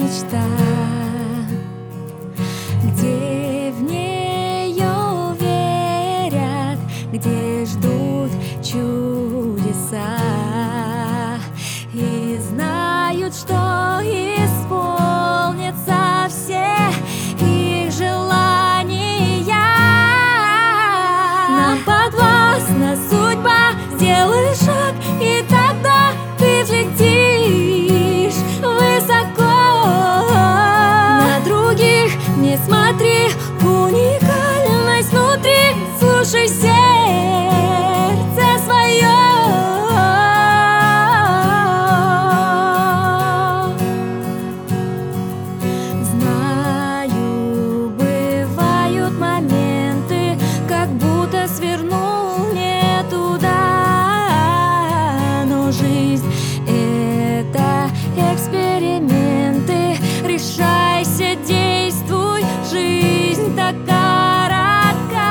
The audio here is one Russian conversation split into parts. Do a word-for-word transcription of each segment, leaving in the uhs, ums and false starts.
мечта, где в нее верят, где ждут чудеса и знают, что исполнятся все их желания. Нам подвластна судьба, сделай шаг, и тогда ты взлетишь высоко. На других не смотри, уникальность внутри, слушай сердце свое. Знаю, бывают моменты, как будто свернул не туда, но жизнь — это эксперименты. Решайся, действуй, жизнь так коротка.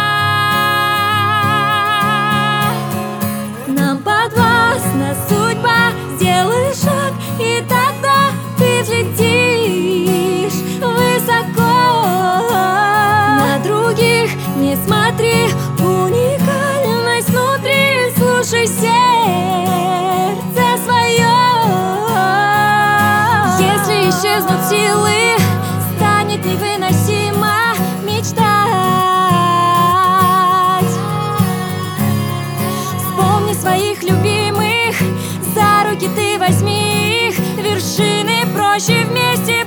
Нам подвластна судьба, сделай шаг, и тогда ты взлетишь высоко. На других не смотри, уникальность внутри, слушай сердце свое. Если исчезнут силы, станет невыносимо мечтать. Вспомни своих любимых, за руки ты возьми их, вершины проще вместе